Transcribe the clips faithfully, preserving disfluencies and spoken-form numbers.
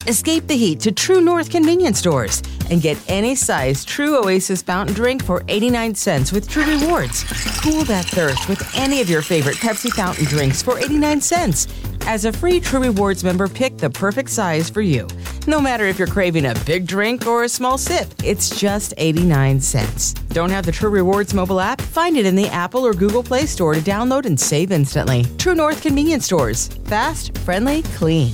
Escape the heat to True North convenience stores and get any size True Oasis fountain drink for eighty-nine cents with True Rewards. Cool that thirst with any of your favorite Pepsi fountain drinks for eighty-nine cents. As a free True Rewards member, pick the perfect size for you. No matter if you're craving a big drink or a small sip, it's just eighty-nine cents. Don't have the True Rewards mobile app? Find it in the Apple or Google Play Store to download and save instantly. True North convenience stores. Fast, friendly, clean.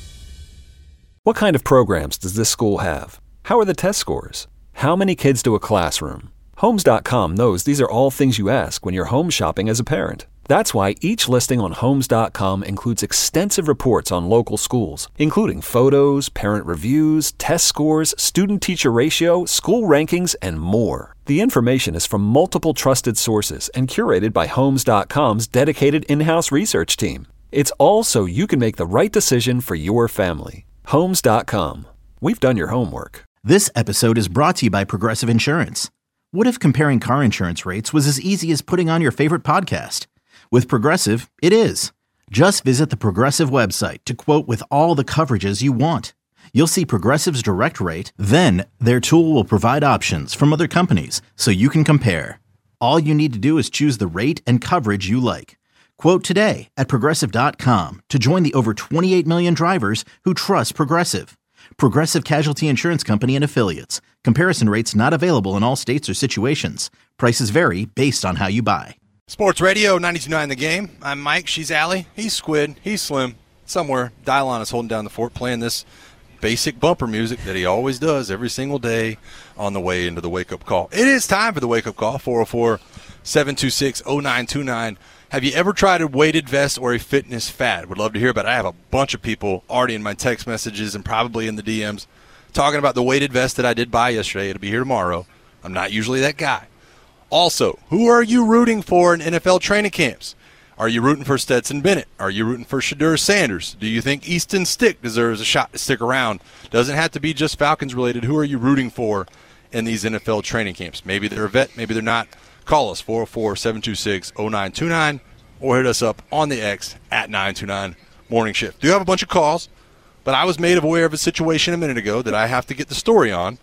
What kind of programs does this school have? How are the test scores? How many kids do a classroom? Homes dot com knows these are all things you ask when you're home shopping as a parent. That's why each listing on Homes dot com includes extensive reports on local schools, including photos, parent reviews, test scores, student-teacher ratio, school rankings, and more. The information is from multiple trusted sources and curated by Homes dot com's dedicated in-house research team. It's all so you can make the right decision for your family. Homes dot com. We've done your homework. This episode is brought to you by Progressive Insurance. What if comparing car insurance rates was as easy as putting on your favorite podcast? With Progressive, it is. Just visit the Progressive website to quote with all the coverages you want. You'll see Progressive's direct rate, then their tool will provide options from other companies so you can compare. All you need to do is choose the rate and coverage you like. Quote today at Progressive dot com to join the over twenty-eight million drivers who trust Progressive. Progressive Casualty Insurance Company and Affiliates. Comparison rates not available in all states or situations. Prices vary based on how you buy. Sports Radio, ninety-two point nine The Game. I'm Mike. She's Allie. He's Squid. He's Slim. Somewhere, Dylon is holding down the fort, playing this basic bumper music that he always does every single day on the way into the wake-up call. It is time for the wake-up call, four oh four, seven two six, oh nine two nine. Have you ever tried a weighted vest or a fitness fad? Would love to hear about it. I have a bunch of people already in my text messages and probably in the D Ms talking about the weighted vest that I did buy yesterday. It'll be here tomorrow. I'm not usually that guy. Also, who are you rooting for in N F L training camps? Are you rooting for Stetson Bennett? Are you rooting for Shadur Sanders? Do you think Easton Stick deserves a shot to stick around? Doesn't have to be just Falcons related. Who are you rooting for in these N F L training camps? Maybe they're a vet, maybe they're not. Call us, four oh four, seven two six, oh nine two nine, or hit us up on the X at nine two nine Morning Shift. Do have a bunch of calls, but I was made aware of a situation a minute ago that I have to get the story on.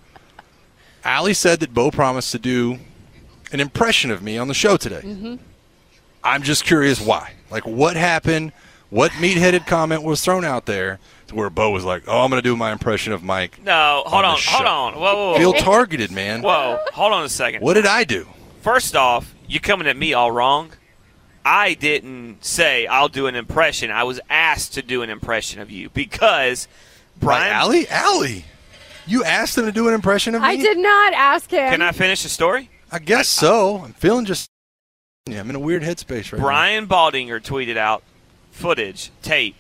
Allie said that Bo promised to do an impression of me on the show today. Mm-hmm. I'm just curious why. Like, what happened? What meat-headed comment was thrown out there to where Bo was like, oh, I'm going to do my impression of Mike? No, hold on, on, hold on. Whoa, whoa, whoa. Feel targeted, man. Whoa, hold on a second. What did I do? First off, you're coming at me all wrong. I didn't say I'll do an impression. I was asked to do an impression of you because Brian. By Allie? Allie, you asked him to do an impression of me? I did not ask him. Can I finish the story? I guess so. I'm feeling just. Yeah, I'm in a weird headspace right Brian now. Brian Baldinger tweeted out footage, tape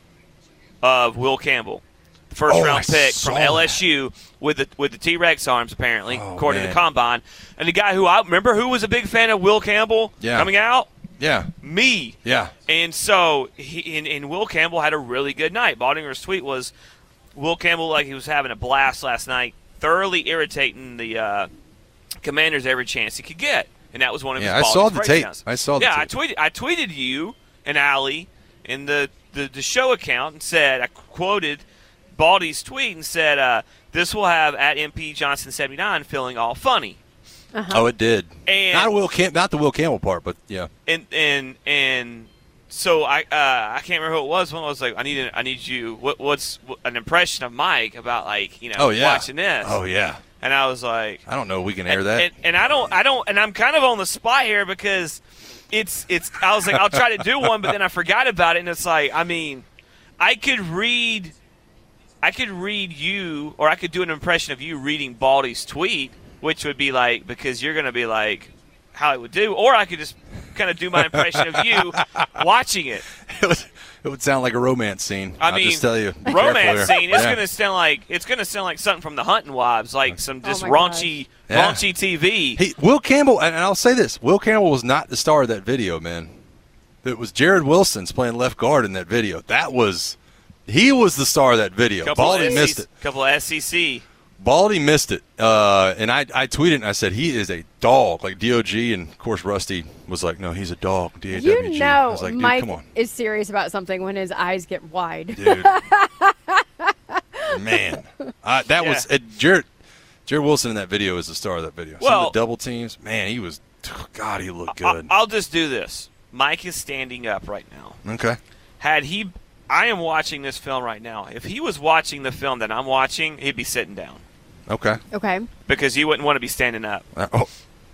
of Will Campbell, first oh, round I pick from that. L S U with the with the T-Rex arms, apparently, oh, according man. to Combine. And the guy who I remember who was a big fan of Will Campbell yeah. coming out? Yeah. Me. Yeah. And so he and, and Will Campbell had a really good night. Baldinger's tweet was Will Campbell like he was having a blast last night, thoroughly irritating the uh, Commanders every chance he could get. And that was one of yeah, his I saw the breakdowns. tape. I saw the yeah, tape. I tweeted I tweeted you and Allie in the, the, the show account and said, I quoted Baldy's tweet and said, uh, this will have at M P Johnson seventy-nine feeling all funny. Uh-huh. Oh, it did. And not Will Cam- not the Will Campbell part, but yeah. And and and so I uh, I can't remember who it was. One was like, I need a, I need you. What, what's what, an impression of Mike about like you know oh, yeah. watching this? Oh yeah. And I was like, I don't know. If we can air and, that. And, and I don't I don't and I'm kind of on the spot here because it's it's. I was like, I'll try to do one, but then I forgot about it, and it's like, I mean, I could read. I could read you, or I could do an impression of you reading Baldy's tweet, which would be like, because you're going to be like, how it would do, or I could just kind of do my impression of you watching it. It would, it would sound like a romance scene. I I'll mean, just tell you, romance scene. It's yeah. going to sound like it's going to sound like something from the Hunting Wives, like some just oh raunchy, yeah. raunchy T V. Hey, Will Campbell, and I'll say this: Will Campbell was not the star of that video, man. It was Jared Wilson's playing left guard in that video. That was. He was the star of that video. Couple Baldy of missed it. A couple of S E C. Baldy missed it. Uh, and I, I tweeted and I said, he is a dog, like D O G. And, of course, Rusty was like, no, he's a dog, D A W G. You know I was like, dude, Mike come on. is serious about something when his eyes get wide. Dude. Man, uh, that Yeah. was uh, Jared. Jared Wilson in that video is the star of that video. Some Well- of the double teams, man, he was. God, he looked I- good. I'll just do this. Mike is standing up right now. Okay. Had he, I am watching this film right now. If he was watching the film that I'm watching, he'd be sitting down Okay. Okay. because he wouldn't want to be standing up. Uh, oh.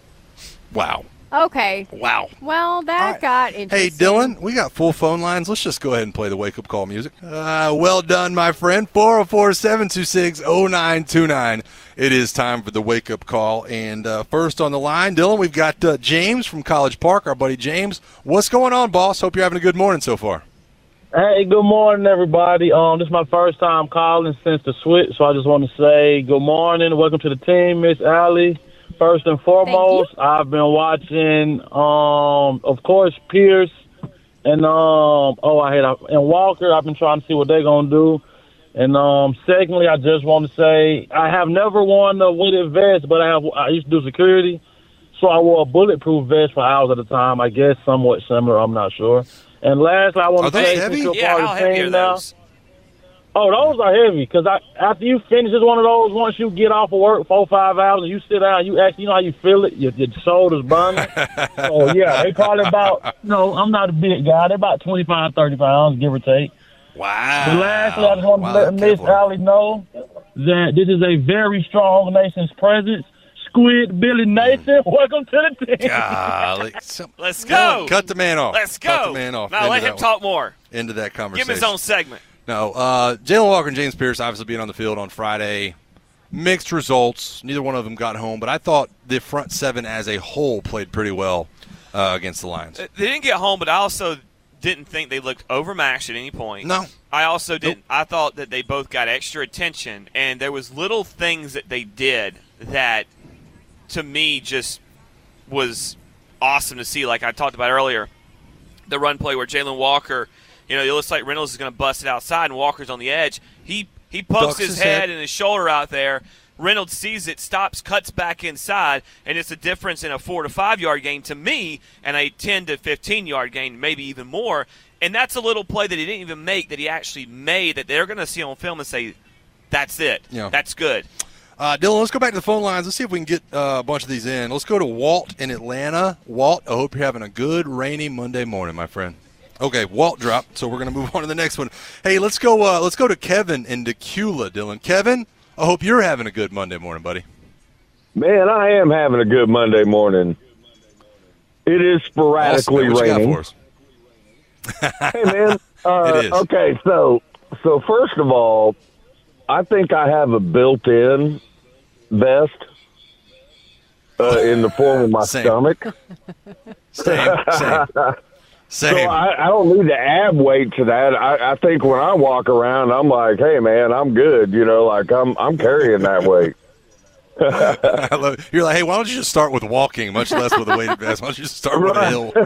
Wow. Okay. Wow. Well, that All right. got Hey, interesting. Dylan, we got full phone lines. Let's just go ahead and play the wake-up call music. Uh, well done, my friend. four oh four, seven two six, oh nine two nine. It is time for the wake-up call. And uh, first on the line, Dylan, we've got uh, James from College Park, our buddy James. What's going on, boss? Hope you're having a good morning so far. Hey, good morning, everybody. Um, this is my first time calling since the switch, so I just want to say good morning. Welcome to the team, Miss Allie. First and foremost, I've been watching, um, of course, Pierce and um, oh, I had and Walker. I've been trying to see what they're gonna do. And um, secondly, I just want to say I have never worn a weighted vest, but I have. I used to do security, so I wore a bulletproof vest for hours at a time. I guess somewhat similar. I'm not sure. And lastly, I want Are to those say, heavy? since you're Yeah, part how of the heavy team are now, those? oh, those are heavy because I, after you finish this one of those, once you get off of work, four, five hours, and you sit down, you actually, you know how you feel it? Your, your shoulders burning. So, yeah, they probably about, no, I'm not a big guy. They're about twenty-five, thirty pounds, give or take. Wow. But lastly, I just want to Wow, let that Miss Kevlar. Allie know that this is a very strong nation's presence. Squid Billy Nathan, welcome to the team. Golly. Some- Let's go. Cut the man off. Let's go. Cut the man off. Now into let him that talk more. one. Into that conversation. Give him his own segment. No, uh, Jalen Walker and James Pierce obviously being on the field on Friday. Mixed results. Neither one of them got home, but I thought the front seven as a whole played pretty well uh, against the Lions. They didn't get home, but I also didn't think they looked overmatched at any point. No. I also didn't. I thought that they both got extra attention, and there was little things that they did that, to me, just was awesome to see. Like I talked about earlier, the run play where Jalen Walker, you know, it looks like Reynolds is going to bust it outside, and Walker's on the edge. He he pokes Ducks his, his head, head. and his shoulder out there. Reynolds sees it, stops, cuts back inside, and it's a difference in a four to five yard gain to me, and a ten to fifteen yard gain, maybe even more. And that's a little play that he didn't even make that he actually made that they're going to see on film and say, "That's it. Yeah. That's good." Uh, Dylan, let's go back to the phone lines. Let's see if we can get uh, a bunch of these in. Let's go to Walt in Atlanta. Walt, I hope you're having a good, rainy Monday morning, my friend. Okay, Walt dropped, so we're going to move on to the next one. Hey, let's go Uh, Let's go to Kevin in Decula, Dylan. Kevin, I hope you're having a good Monday morning, buddy. Man, I am having a good Monday morning. It is sporadically Awesome, man. What you got raining. for us? Hey, man. Uh, It is. Okay, so so first of all, I think I have a built-in vest uh, in the form of my Same. stomach. Same, same, So same. I, I don't need to add weight to that. I, I think when I walk around, I'm like, hey, man, I'm good. You know, like I'm I'm carrying that weight. I love it. You're like, hey, why don't you just start with walking, much less with a weighted vest? Why don't you just start with a hill?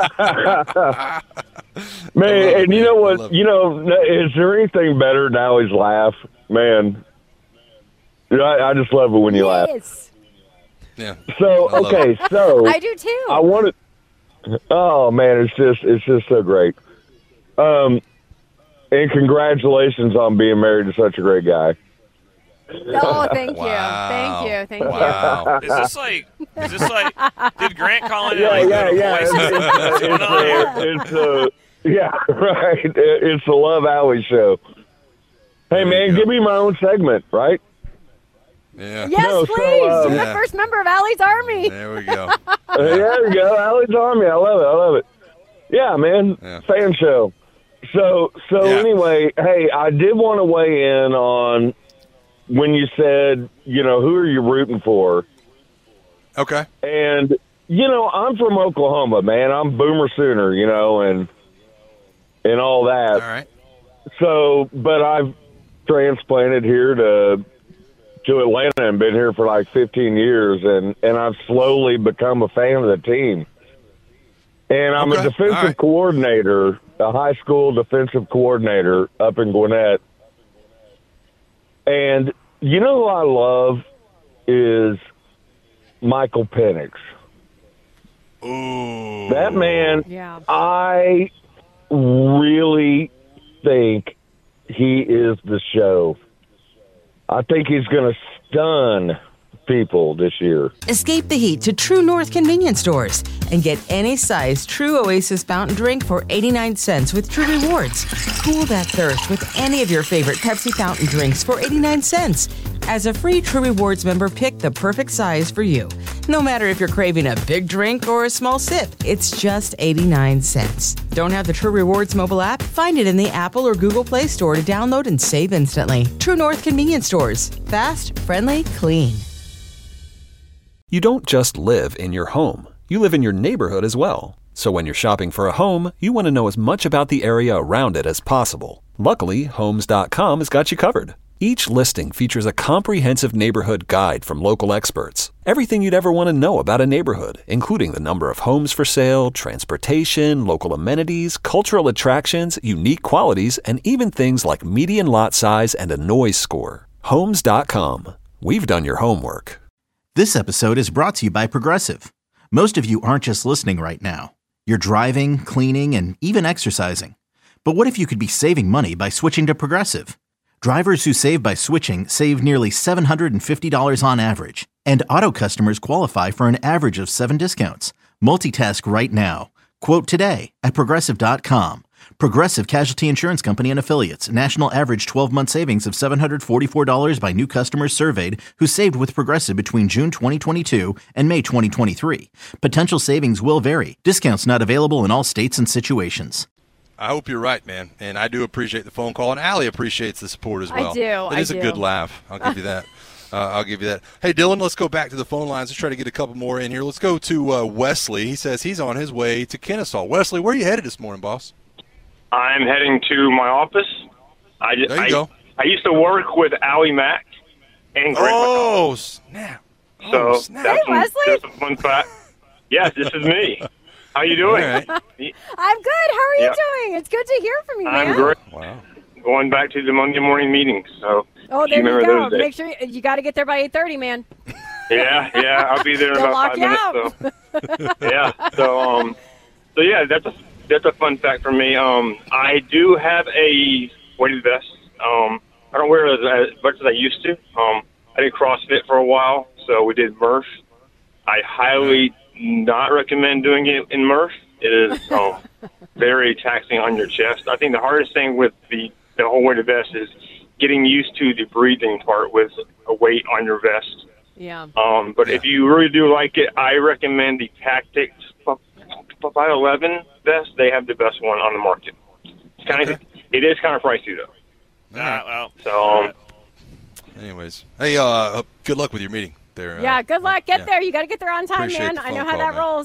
Man, I love it, and you man. know I what? love it. You know, is there anything better than I always laugh? Man, I, I just love it when you laugh. Yes. Yeah. So, I love okay, so I do too. I wanted. Oh man, it's just it's just so great. Um, and congratulations on being married to such a great guy. Oh, thank you. Wow. Thank you. Thank Wow. Is this like? Is this like? Did Grant call in? Yeah, like, yeah, little yeah. voice? What's It's, going on here? it's, it's, uh, yeah, right. It- It's the Love Alley show. Hey There you man, go. give me my own segment, right? Yeah. you. Yes, No, so, please. um, You're Yeah. the first member of Allie's Army. There we go. Uh, there we go. Allie's Army. I love it. I love it. Yeah, man. Yeah. Fan show. So, so Yeah. anyway, hey, I did want to weigh in on when you said, you know, who are you rooting for? Okay. And, you know, I'm from Oklahoma, man. I'm Boomer Sooner, you know, and and all that. All right. So, but I've transplanted here to to Atlanta and been here for like fifteen years, and, and I've slowly become a fan of the team. And I'm Okay. a defensive All right. coordinator, a high school defensive coordinator up in Gwinnett. And you know who I love is Michael Penix. Ooh. That man, Yeah. I really think he is the show. I think he's going to stun people this year. Escape the heat to True North convenience stores and get any size True Oasis fountain drink for eighty-nine cents with True Rewards. Cool that thirst with any of your favorite Pepsi fountain drinks for eighty-nine cents. As a free True Rewards member, pick the perfect size for you. No matter if you're craving a big drink or a small sip, it's just eighty-nine cents. Don't have the True Rewards mobile app? Find it in the Apple or Google Play Store to download and save instantly. True North convenience stores. Fast, friendly, clean. You don't just live in your home. You live in your neighborhood as well. So when you're shopping for a home, you want to know as much about the area around it as possible. Luckily, Homes dot com has got you covered. Each listing features a comprehensive neighborhood guide from local experts. Everything you'd ever want to know about a neighborhood, including the number of homes for sale, transportation, local amenities, cultural attractions, unique qualities, and even things like median lot size and a noise score. Homes dot com. We've done your homework. This episode is brought to you by Progressive. Most of you aren't just listening right now. You're driving, cleaning, and even exercising. But what if you could be saving money by switching to Progressive? Drivers who save by switching save nearly seven hundred fifty dollars on average. And auto customers qualify for an average of seven discounts. Multitask right now. Quote today at Progressive dot com. Progressive Casualty Insurance Company and Affiliates. National average twelve-month savings of seven hundred forty-four dollars by new customers surveyed who saved with Progressive between June twenty twenty-two and May twenty twenty-three. Potential savings will vary. Discounts not available in all states and situations. I hope you're right, man. And I do appreciate the phone call. And Allie appreciates the support as well. I do. It I is do. a good laugh. I'll give you that. Uh, I'll give you that. Hey, Dylan, let's go back to the phone lines. Let's try to get a couple more in here. Let's go to uh, Wesley. He says he's on his way to Kennesaw. Wesley, where are you headed this morning, boss? I'm heading to my office. I, just, There you I, go. I used to work with Allie Mack and Greg Oh, snap. McConnell. So Oh, snap. that's, Hey, Wesley. that's a fun fact. Yes, this is me. How you doing? All right. I'm good. How are you Yeah. doing? It's good to hear from you, man. I'm great. Wow. Going back to the Monday morning meetings. So Oh, there you remember go. those days. Make sure you, you got to get there by eight thirty, man. yeah, yeah, I'll be there in They'll about lock five you minutes. So yeah, so um, so yeah, that's a that's a fun fact for me. Um, I do have a weighted vest. Um, I don't wear it as, as much as I used to. Um, I did CrossFit for a while, so we did Murph. I highly not recommend doing it in Murph. It is um, very taxing on your chest. I think the hardest thing with the, the whole weighted vest is getting used to the breathing part with a weight on your vest. Yeah. Um, but if you really do like it, I recommend the Tactics five eleven vest. They have the best one on the market. It's kind of, it is kind of pricey though. Ah, well, So um, Anyways. Hey, uh, good luck with your meeting there. Yeah, uh, good luck. Get yeah. there. You got to get there on time, Appreciate man. the I know phone how call, that man. rolls.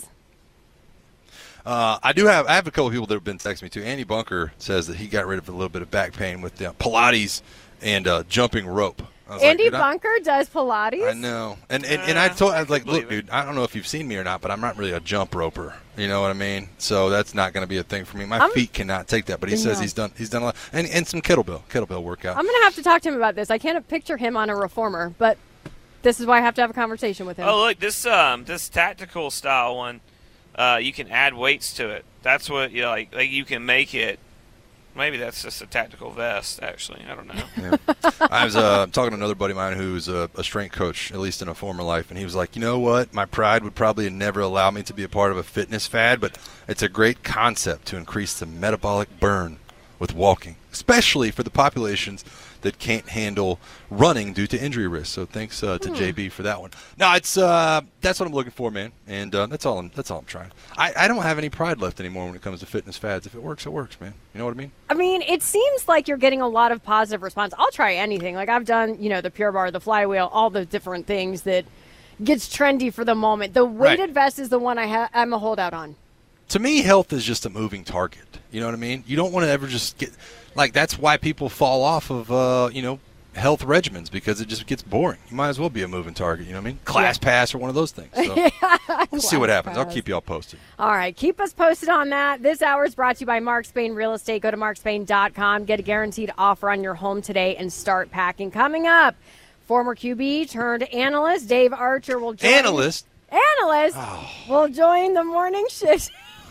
Uh, I do have I have a couple of people that have been texting me too. Andy Bunker says that he got rid of a little bit of back pain with uh, Pilates and uh, jumping rope. I was Andy like, dude, I- Bunker does Pilates. I know, and and, and I told I was like, look, dude, I don't know if you've seen me or not, but I'm not really a jump roper. You know what I mean? So that's not going to be a thing for me. My I'm- feet cannot take that. But he says No. he's done he's done a lot, and and some kettlebell kettlebell workout. I'm going to have to talk to him about this. I can't picture him on a reformer, but this is why I have to have a conversation with him. oh look, this um this tactical style one, uh, you can add weights to it. That's what you know, like like you can make it. Maybe that's just a tactical vest. Actually, I don't know. Yeah. I was uh, talking to another buddy of mine who's a, a strength coach, at least in a former life, and he was like, you know what? My pride would probably never allow me to be a part of a fitness fad, but it's a great concept to increase the metabolic burn with walking, especially for the populations that can't handle running due to injury risk. So thanks uh, to Hmm. J B for that one. No, it's uh, that's what I'm looking for, man, and uh, that's all. I'm, that's all I'm trying. I, I don't have any pride left anymore when it comes to fitness fads. If it works, it works, man. You know what I mean? I mean, it seems like you're getting a lot of positive response. I'll try anything. Like I've done, you know, the Pure Bar, the flywheel, all the different things that gets trendy for the moment. The weighted Right. vest is the one I ha- I'm a holdout on. To me, health is just a moving target. You know what I mean? You don't want to ever just get like that's why people fall off of uh, you know health regimens because it just gets boring. You might as well be a moving target. You know what I mean? Class pass or one of those things. So we'll see what happens. I'll keep y'all posted. All right, keep us posted on that. This hour is brought to you by Mark Spain Real Estate. Go to mark spain dot com. Get a guaranteed offer on your home today and start packing. Coming up, former Q B turned analyst Dave Archer will join. Analyst. Analyst Oh. will join the morning shift.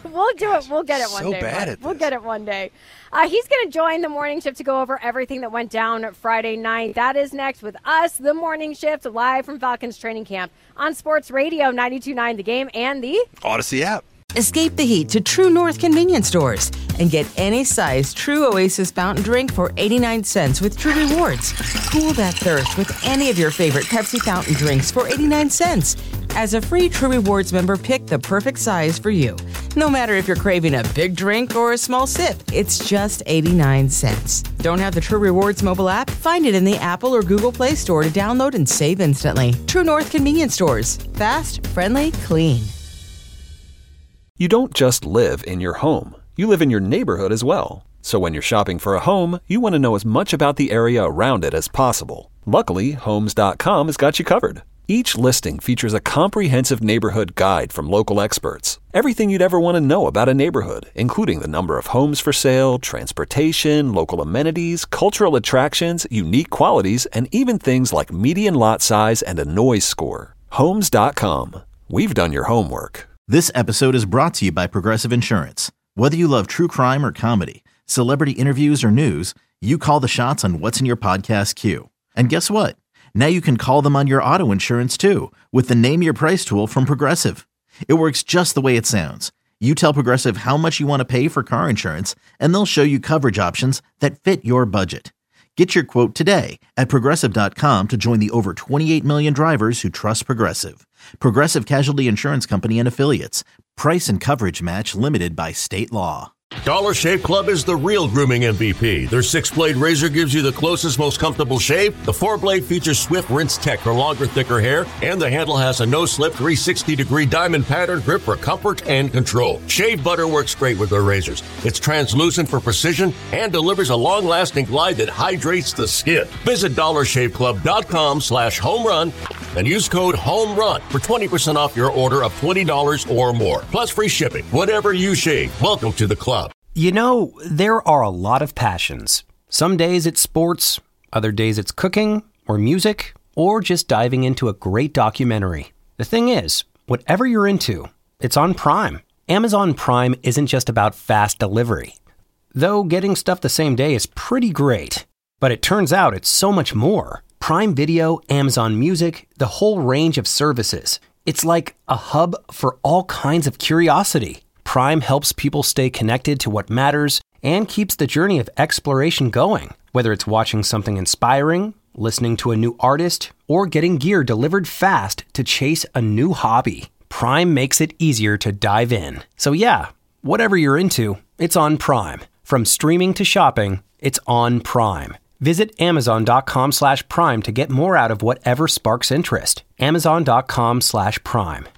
We'll do it. We'll get it one so day. bad Mark. at We'll this. get it one day. Uh, he's going to join the morning shift to go over everything that went down Friday night. That is next with us, the morning shift, live from Falcons training camp on Sports Radio ninety-two point nine The Game and the Odyssey app. Escape the heat to True North convenience stores and get any size True Oasis fountain drink for eighty-nine cents with True Rewards. Cool that thirst with any of your favorite Pepsi fountain drinks for eighty-nine cents. As a free True Rewards member, pick the perfect size for you. No matter if you're craving a big drink or a small sip, it's just eighty-nine cents. Don't have the True Rewards mobile app? Find it in the Apple or Google Play Store to download and save instantly. True North convenience stores. Fast, friendly, clean. You don't just live in your home. You live in your neighborhood as well. So when you're shopping for a home, you want to know as much about the area around it as possible. Luckily, Homes dot com has got you covered. Each listing features a comprehensive neighborhood guide from local experts. Everything you'd ever want to know about a neighborhood, including the number of homes for sale, transportation, local amenities, cultural attractions, unique qualities, and even things like median lot size and a noise score. Homes dot com. We've done your homework. This episode is brought to you by Progressive Insurance. Whether you love true crime or comedy, celebrity interviews or news, you call the shots on what's in your podcast queue. And guess what? Now you can call them on your auto insurance too with the Name Your Price tool from Progressive. It works just the way it sounds. You tell Progressive how much you want to pay for car insurance, and they'll show you coverage options that fit your budget. Get your quote today at Progressive dot com to join the over twenty-eight million drivers who trust Progressive. Progressive Casualty Insurance Company and Affiliates. Price and coverage match limited by state law. Dollar Shave Club is the real grooming M V P. Their six-blade razor gives you the closest, most comfortable shave. The four-blade features swift rinse tech for longer, thicker hair. And the handle has a no-slip three hundred sixty degree diamond pattern grip for comfort and control. Shave butter works great with their razors. It's translucent for precision and delivers a long-lasting glide that hydrates the skin. Visit dollar shave club dot com slash home run and use code HOMERUN for twenty percent off your order of twenty dollars or more. Plus free shipping. Whatever you shave, welcome to the club. You know, there are a lot of passions. Some days it's sports, other days it's cooking or music, or just diving into a great documentary. The thing is, whatever you're into, it's on Prime. Amazon Prime isn't just about fast delivery. Though getting stuff the same day is pretty great. But it turns out it's so much more. Prime Video, Amazon Music, the whole range of services. It's like a hub for all kinds of curiosity. Prime helps people stay connected to what matters and keeps the journey of exploration going. Whether it's watching something inspiring, listening to a new artist, or getting gear delivered fast to chase a new hobby, Prime makes it easier to dive in. So yeah, whatever you're into, it's on Prime. From streaming to shopping, it's on Prime. Visit amazon dot com slash prime to get more out of whatever sparks interest. amazon dot com slash prime.